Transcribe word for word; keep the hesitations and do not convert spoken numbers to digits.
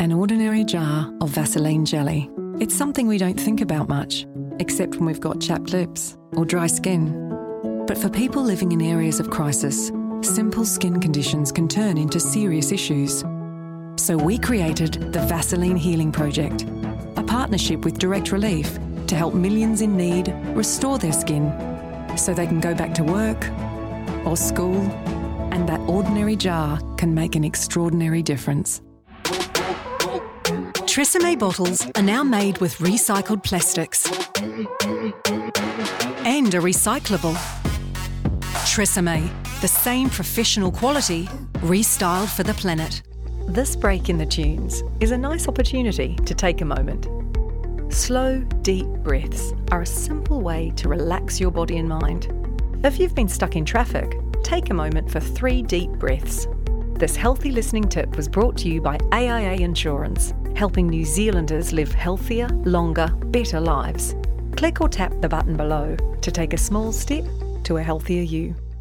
An ordinary jar of Vaseline jelly. It's something we don't think about much, except when we've got chapped lips or dry skin. But for people living in areas of crisis, simple skin conditions can turn into serious issues. So we created the Vaseline Healing Project, a partnership with Direct Relief to help millions in need restore their skin so they can go back to work or school, and that ordinary jar can make an extraordinary difference. Tresemme bottles are now made with recycled plastics and are recyclable. Tresemme, the same professional quality, restyled for the planet. This break in the tunes is a nice opportunity to take a moment. Slow, deep breaths are a simple way to relax your body and mind. If you've been stuck in traffic, take a moment for three deep breaths. This healthy listening tip was brought to you by A I A Insurance, helping New Zealanders live healthier, longer, better lives. Click or tap the button below to take a small step to a healthier you.